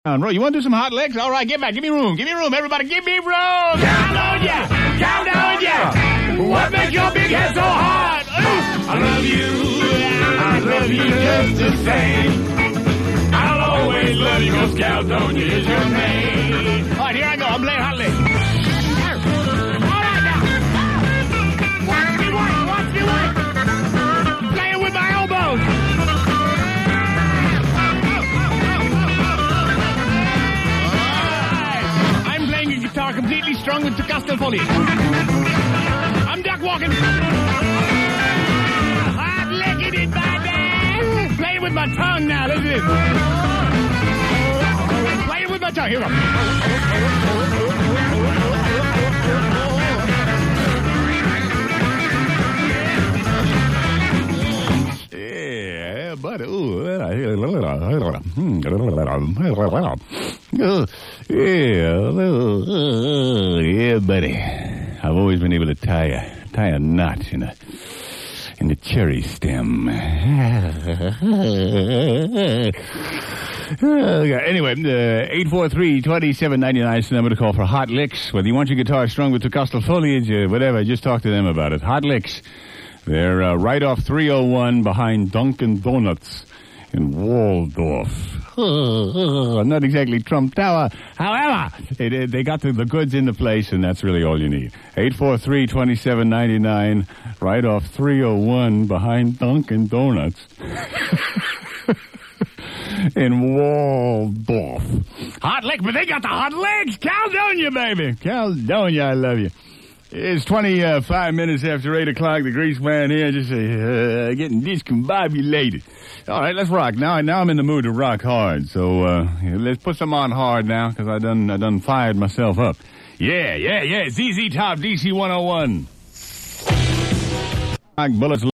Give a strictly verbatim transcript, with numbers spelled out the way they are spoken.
Bro, you want to do some hot licks? All right, get back. Give me room. Give me room. Everybody, give me room. Count on ya. Count on ya. What makes your big head so hard? Ooh, I love you. I love you just the same. I'll always love you because Caledonia is your name. All right, here I go. I'm playing hot licks. All right, now. Watch me work. Watch me work. Playing with my elbows. Guitar completely strung with Tocastel foliage. I'm duck walking. Hot licking it, baby. Playing with my tongue now. Listen to this. Playing with my tongue. Here we go. Yeah, buddy. Ooh. Yeah, yeah, buddy. I've always been able to tie a tie a knot in a in the cherry stem. Anyway, uh, eight four three, two seven nine nine is the number to call for Hot Licks. Whether you want your guitar strung with Tocastel foliage, uh, whatever, just talk to them about it. Hot Licks. They're uh, right off three oh one behind Dunkin' Donuts in Waldorf. Not exactly Trump Tower. However, they, they got the, the goods in the place, and that's really all you need. eight four three, two seven nine nine, right off three oh one behind Dunkin' Donuts in Waldorf. Hot lick, but they got the hot legs. Caledonia, baby. Caledonia, I love you. It's twenty-five minutes after eight o'clock. The grease man here just uh, getting discombobulated. All right, let's rock. Now now I'm in the mood to rock hard. So uh, let's put some on hard now, because I done, I done fired myself up. Yeah, yeah, yeah. Z Z Top, D C one oh one. Bullets.